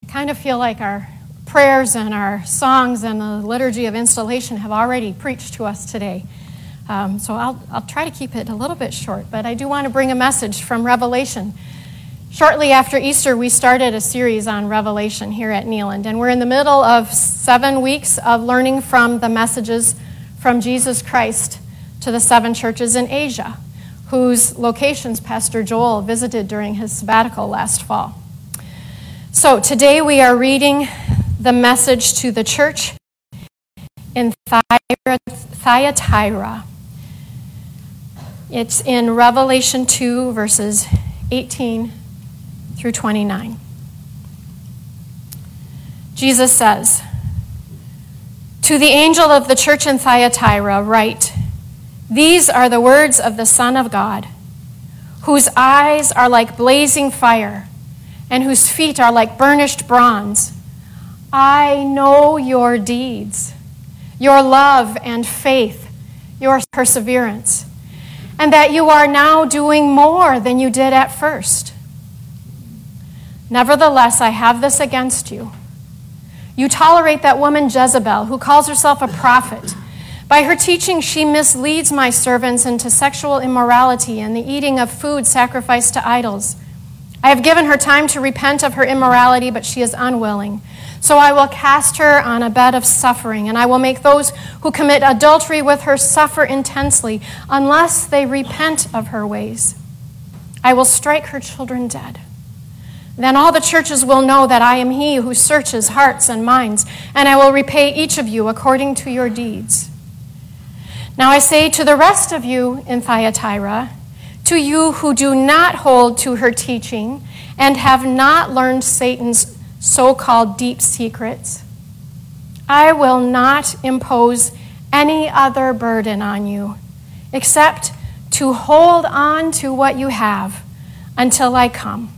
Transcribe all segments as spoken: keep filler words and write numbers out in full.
kind of feel like our prayers and our songs and the liturgy of installation have already preached to us today. Um, so I'll, I'll try to keep it a little bit short, but I do want to bring a message from Revelation. Shortly after Easter, we started a series on Revelation here at Neeland, and we're in the middle of seven weeks of learning from the messages from Jesus Christ to the seven churches in Asia, whose locations Pastor Joel visited during his sabbatical last fall. So today we are reading the message to the church in Thyatira. It's in Revelation two, verses eighteen through twenty-nine. Jesus says, "To the angel of the church in Thyatira write, these are the words of the Son of God, whose eyes are like blazing fire, and whose feet are like burnished bronze. I know your deeds, your love and faith, your perseverance, and that you are now doing more than you did at first. Nevertheless, I have this against you. You tolerate that woman Jezebel, who calls herself a prophet. By her teaching, she misleads my servants into sexual immorality and the eating of food sacrificed to idols. I have given her time to repent of her immorality, but she is unwilling. So I will cast her on a bed of suffering, and I will make those who commit adultery with her suffer intensely, unless they repent of her ways. I will strike her children dead. Then all the churches will know that I am he who searches hearts and minds, and I will repay each of you according to your deeds. Now I say to the rest of you in Thyatira, to you who do not hold to her teaching and have not learned Satan's so-called deep secrets, I will not impose any other burden on you except to hold on to what you have until I come.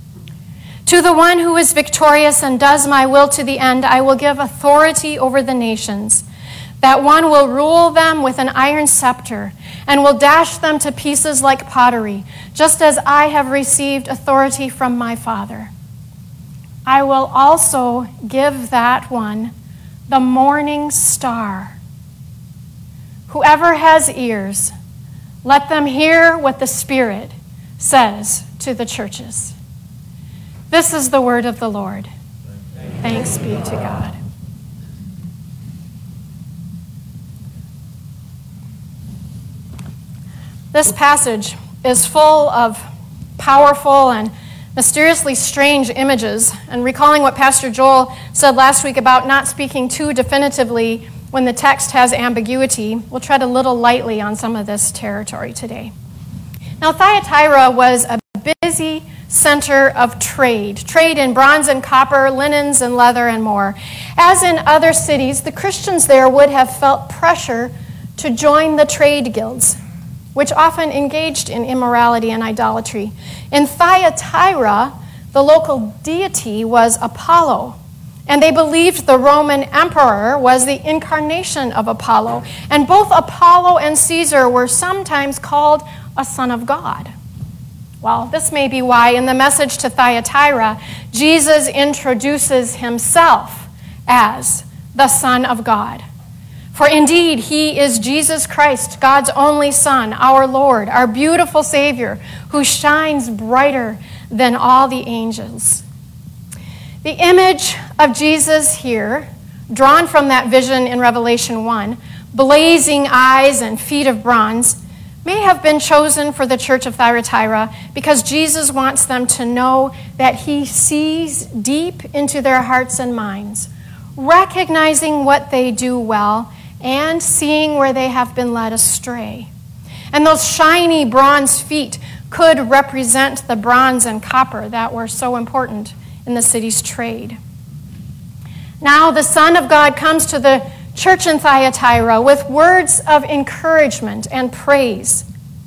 To the one who is victorious and does my will to the end, I will give authority over the nations. That one will rule them with an iron scepter and will dash them to pieces like pottery, just as I have received authority from my Father. I will also give that one the morning star. Whoever has ears, let them hear what the Spirit says to the churches." This is the word of the Lord. Thanks be to God. This passage is full of powerful and mysteriously strange images, and recalling what Pastor Joel said last week about not speaking too definitively when the text has ambiguity, we'll tread a little lightly on some of this territory today. Now, Thyatira was a busy center of trade, trade in bronze and copper, linens and leather and more. As in other cities, the Christians there would have felt pressure to join the trade guilds, which often engaged in immorality and idolatry. In Thyatira, the local deity was Apollo, and they believed the Roman emperor was the incarnation of Apollo, and both Apollo and Caesar were sometimes called a son of God. Well, this may be why in the message to Thyatira, Jesus introduces himself as the Son of God. For indeed, he is Jesus Christ, God's only Son, our Lord, our beautiful Savior, who shines brighter than all the angels. The image of Jesus here, drawn from that vision in Revelation one, blazing eyes and feet of bronze, may have been chosen for the church of Thyatira because Jesus wants them to know that he sees deep into their hearts and minds, recognizing what they do well and seeing where they have been led astray. And those shiny bronze feet could represent the bronze and copper that were so important in the city's trade. Now the Son of God comes to the church in Thyatira with words of encouragement and praise.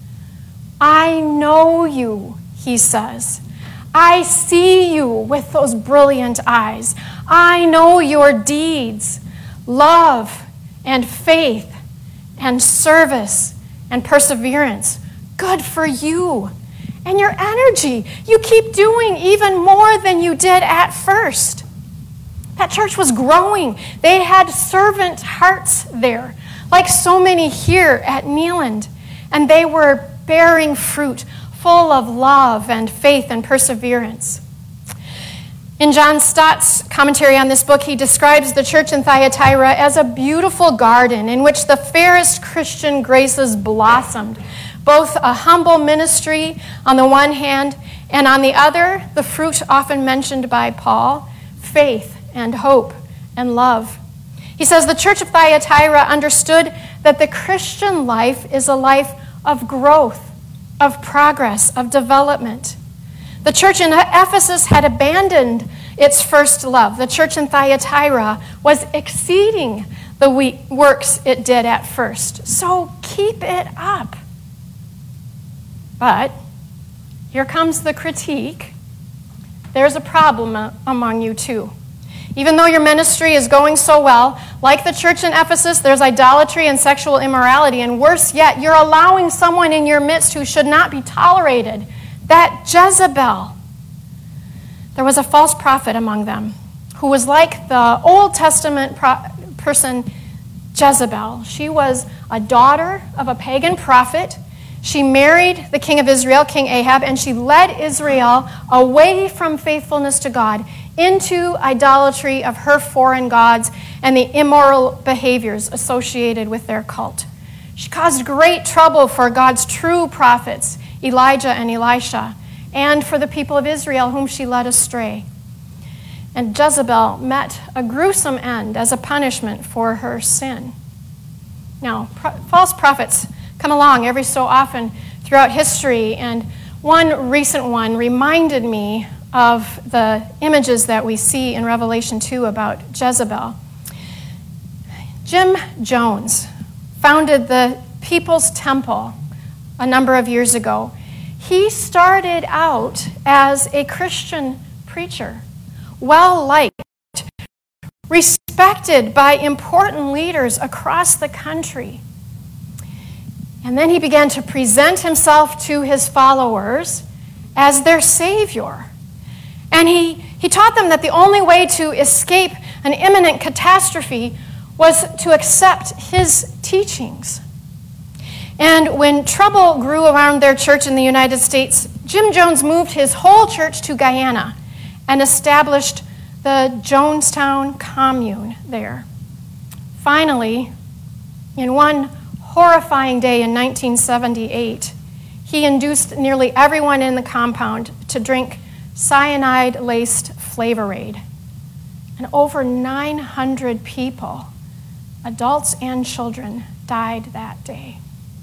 I know you, he says. I see you with those brilliant eyes. I know your deeds, love and faith and service and perseverance. Good for you. And your energy. You keep doing even more than you did at first. That church was growing. They had servant hearts there, like so many here at Neeland. And they were bearing fruit, full of love and faith and perseverance. In John Stott's commentary on this book, he describes the church in Thyatira as a beautiful garden in which the fairest Christian graces blossomed, both a humble ministry on the one hand, and on the other, the fruit often mentioned by Paul, faith and hope and love. He says the church of Thyatira understood that the Christian life is a life of growth, of progress, of development. The church in Ephesus had abandoned its first love. The church in Thyatira was exceeding the works it did at first. So keep it up. But here comes the critique. There's a problem among you too. Even though your ministry is going so well, like the church in Ephesus, there's idolatry and sexual immorality, and worse yet, you're allowing someone in your midst who should not be tolerated, that Jezebel. There was a false prophet among them who was like the Old Testament pro- person Jezebel. She was a daughter of a pagan prophet. She married the king of Israel, King Ahab, and she led Israel away from faithfulness to God into idolatry of her foreign gods and the immoral behaviors associated with their cult. She caused great trouble for God's true prophets, Elijah and Elisha, and for the people of Israel whom she led astray. And Jezebel met a gruesome end as a punishment for her sin. Now, pro- false prophets come along every so often throughout history, and one recent one reminded me of the images that we see in Revelation two about Jezebel. Jim Jones founded the People's Temple a number of years ago. He started out as a Christian preacher, well-liked, respected by important leaders across the country. And then he began to present himself to his followers as their savior. And he, he taught them that the only way to escape an imminent catastrophe was to accept his teachings. And when trouble grew around their church in the United States, Jim Jones moved his whole church to Guyana and established the Jonestown Commune there. Finally, in one horrifying day in nineteen seventy-eight, he induced nearly everyone in the compound to drink cyanide-laced Flavor Aid. And over nine hundred people, adults and children, died that day.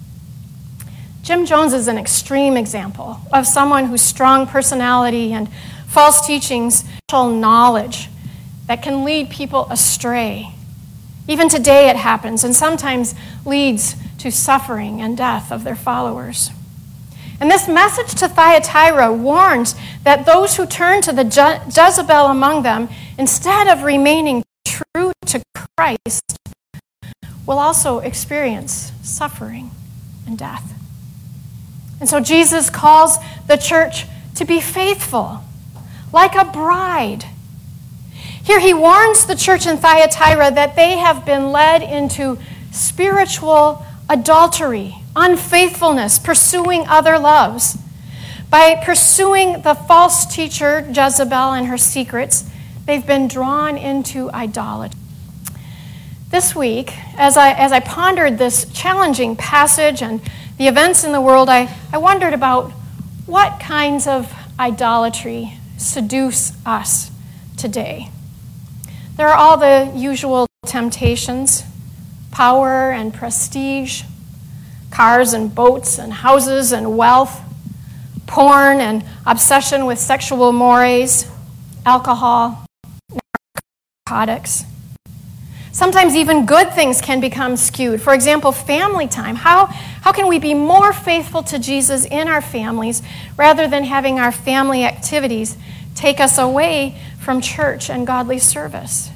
Jim Jones is an extreme example of someone whose strong personality and false teachings, knowledge that can lead people astray. Even today it happens, and sometimes leads to suffering and death of their followers. And this message to Thyatira warns that those who turn to the Je- Jezebel among them, instead of remaining true to Christ, will also experience suffering and death. And so Jesus calls the church to be faithful, like a bride. Here he warns the church in Thyatira that they have been led into spiritual adultery, unfaithfulness, pursuing other loves. By pursuing the false teacher Jezebel and her secrets, they've been drawn into idolatry. This week, as I as I pondered this challenging passage and the events in the world, I, I wondered about what kinds of idolatry seduce us today. There are all the usual temptations: power and prestige, cars and boats and houses and wealth, porn and obsession with sexual mores, alcohol, narcotics. Sometimes even good things can become skewed. For example, family time. How, how can we be more faithful to Jesus in our families rather than having our family activities take us away from church and godly service?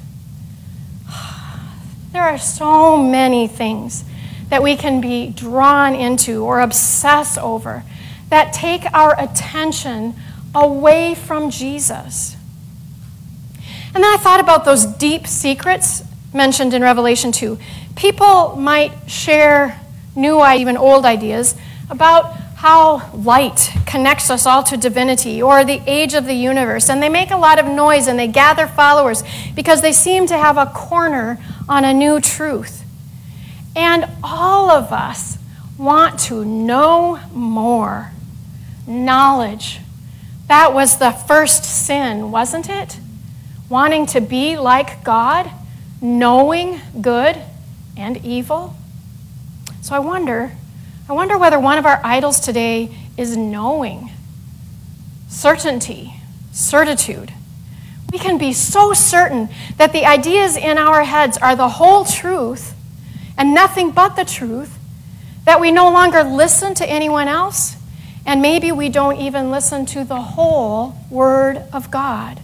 There are so many things that we can be drawn into or obsess over that take our attention away from Jesus. And then I thought about those deep secrets mentioned in Revelation two. People might share new, even old ideas about how light connects us all to divinity or the age of the universe. And they make a lot of noise and they gather followers because they seem to have a corner on a new truth. And all of us want to know more. Knowledge. That was the first sin, wasn't it? Wanting to be like God, knowing good and evil. So I wonder, I wonder whether one of our idols today is knowing, certainty, certitude. We can be so certain that the ideas in our heads are the whole truth and nothing but the truth, that we no longer listen to anyone else, and maybe we don't even listen to the whole Word of God.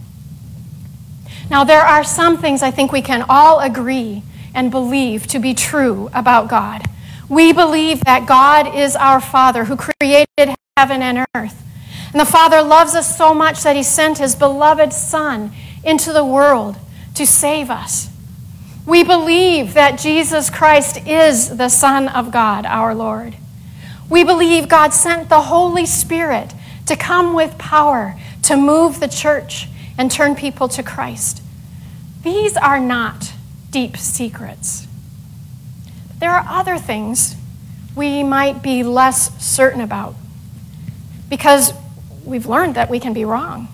Now, there are some things I think we can all agree and believe to be true about God. We believe that God is our Father who created heaven and earth. And the Father loves us so much that He sent His beloved Son into the world to save us. We believe that Jesus Christ is the Son of God, our Lord. We believe God sent the Holy Spirit to come with power to move the church and turn people to Christ. These are not deep secrets. There are other things we might be less certain about because we've learned that we can be wrong.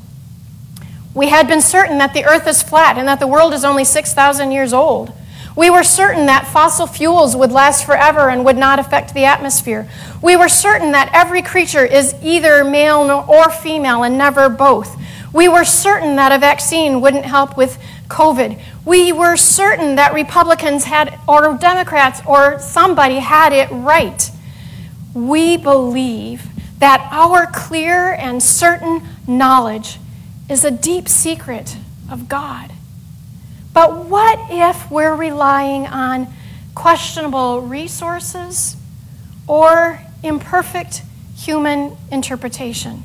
We had been certain that the earth is flat and that the world is only six thousand years old. We were certain that fossil fuels would last forever and would not affect the atmosphere. We were certain that every creature is either male or female and never both. We were certain that a vaccine wouldn't help with COVID. We were certain that Republicans had, or Democrats, or somebody had it right. We believe that our clear and certain knowledge is a deep secret of God. But what if we're relying on questionable resources or imperfect human interpretation?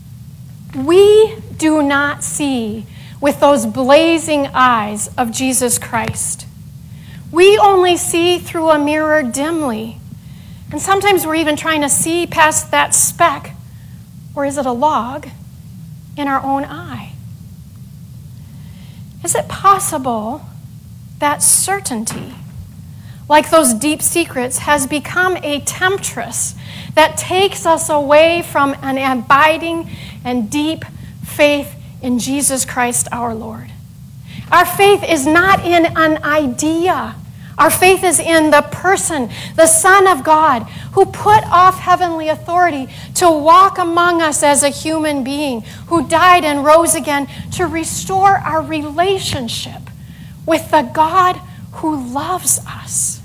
We do not see with those blazing eyes of Jesus Christ. We only see through a mirror dimly. And sometimes we're even trying to see past that speck, or is it a log, in our own eye. Is it possible that certainty, like those deep secrets, has become a temptress that takes us away from an abiding and deep faith in Jesus Christ our Lord? Our faith is not in an idea. Our faith is in the person, the Son of God, who put off heavenly authority to walk among us as a human being, who died and rose again to restore our relationship with the God who loves us.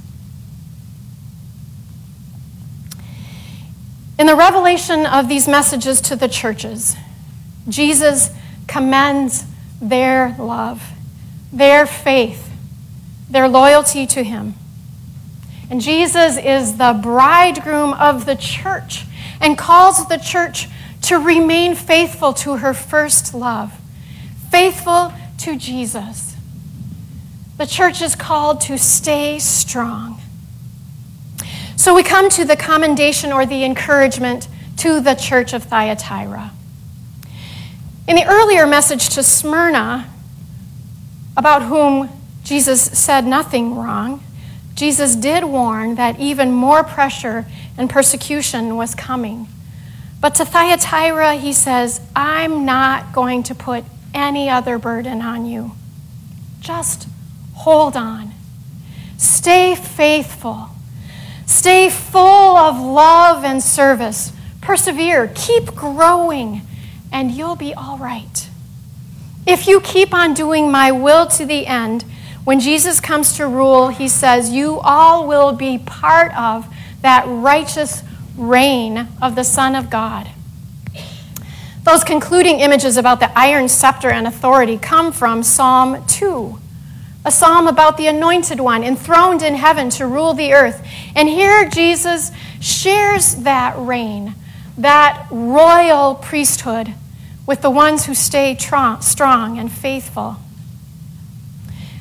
In the revelation of these messages to the churches, Jesus commends their love, their faith, their loyalty to Him. And Jesus is the bridegroom of the church and calls the church to remain faithful to her first love, faithful to Jesus. The church is called to stay strong. So we come to the commendation or the encouragement to the church of Thyatira. In the earlier message to Smyrna, about whom Jesus said nothing wrong, Jesus did warn that even more pressure and persecution was coming. But to Thyatira, he says, I'm not going to put any other burden on you. Just hold on. Stay faithful. Stay full of love and service. Persevere. Keep growing, and you'll be all right. If you keep on doing my will to the end, when Jesus comes to rule, he says, you all will be part of that righteous reign of the Son of God. Those concluding images about the iron scepter and authority come from Psalm two, a psalm about the Anointed One enthroned in heaven to rule the earth. And here Jesus shares that reign, that royal priesthood, with the ones who stay strong and faithful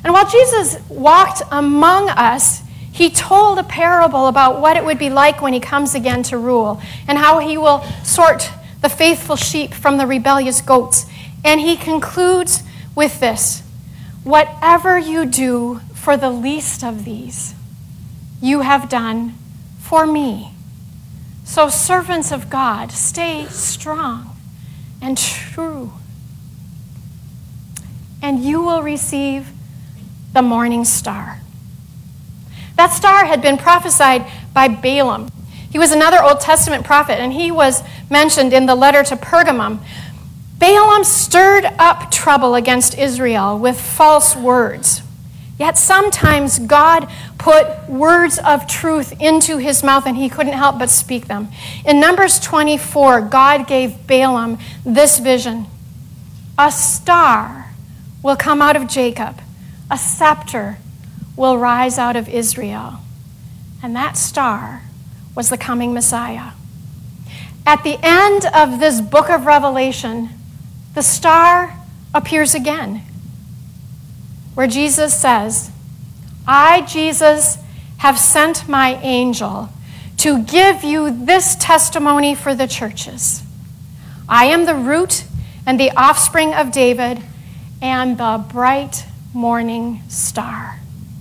And while Jesus walked among us, he told a parable about what it would be like when he comes again to rule, and how he will sort the faithful sheep from the rebellious goats. And he concludes with this: whatever you do for the least of these, you have done for me. So servants of God, stay strong and true, and you will receive the morning star. That star had been prophesied by Balaam. He was another Old Testament prophet, and he was mentioned in the letter to Pergamum. Balaam stirred up trouble against Israel with false words. Yet sometimes God put words of truth into his mouth, and he couldn't help but speak them. In Numbers twenty-four, God gave Balaam this vision: a star will come out of Jacob, a scepter will rise out of Israel. And that star was the coming Messiah. At the end of this book of Revelation, the star appears again, where Jesus says, I, Jesus, have sent my angel to give you this testimony for the churches. I am the root and the offspring of David and the bright morning star.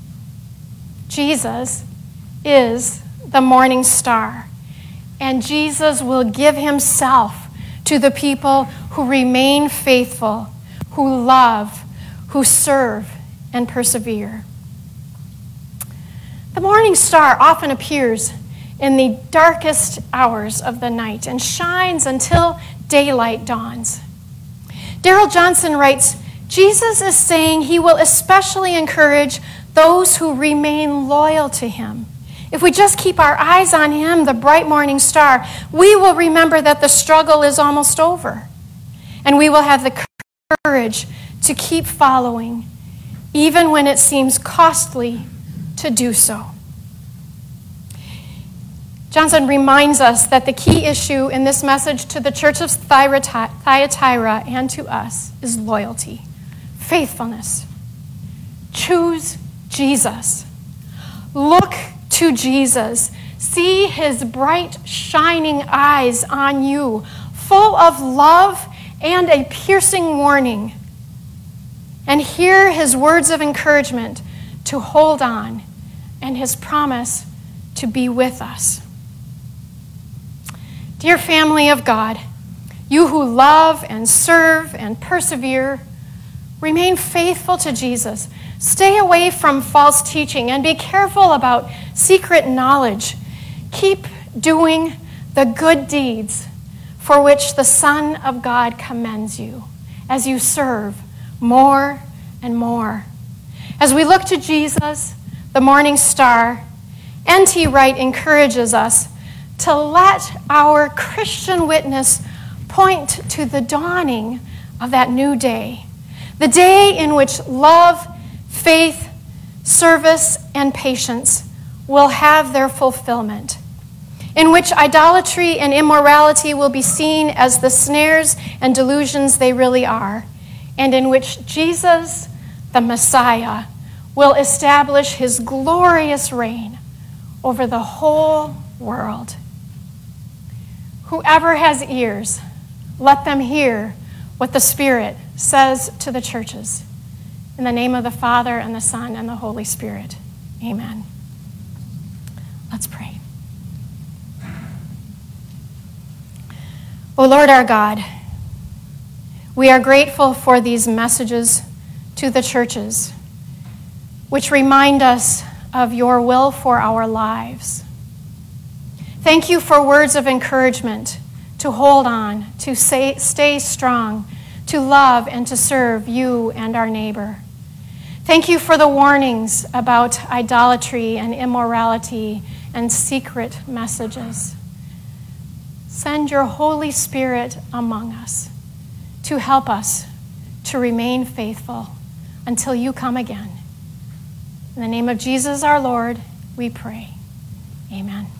Jesus is the morning star, and Jesus will give himself to the people who remain faithful, who love, who serve, and persevere. The morning star often appears in the darkest hours of the night and shines until daylight dawns. Darrell Johnson writes, Jesus is saying he will especially encourage those who remain loyal to him. If we just keep our eyes on him, the bright morning star, we will remember that the struggle is almost over. And we will have the courage to keep following, even when it seems costly to do so. Johnson reminds us that the key issue in this message to the church of Thyatira and to us is loyalty, faithfulness. Choose Jesus. Look to Jesus. See his bright, shining eyes on you, full of love and a piercing warning. And hear his words of encouragement to hold on and his promise to be with us. Dear family of God, you who love and serve and persevere, remain faithful to Jesus. Stay away from false teaching and be careful about secret knowledge. Keep doing the good deeds for which the Son of God commends you as you serve more and more. As we look to Jesus, the morning star, N T Wright encourages us to let our Christian witness point to the dawning of that new day, the day in which love, faith, service, and patience will have their fulfillment, in which idolatry and immorality will be seen as the snares and delusions they really are, and in which Jesus, the Messiah, will establish his glorious reign over the whole world. Whoever has ears, let them hear what the Spirit says to the churches. In the name of the Father, and the Son, and the Holy Spirit. Amen. Let's pray. O Lord our God, we are grateful for these messages to the churches, which remind us of your will for our lives. Thank you for words of encouragement to hold on, to say, stay strong, to love and to serve you and our neighbor. Thank you for the warnings about idolatry and immorality and secret messages. Send your Holy Spirit among us to help us to remain faithful until you come again. In the name of Jesus our Lord, we pray. Amen.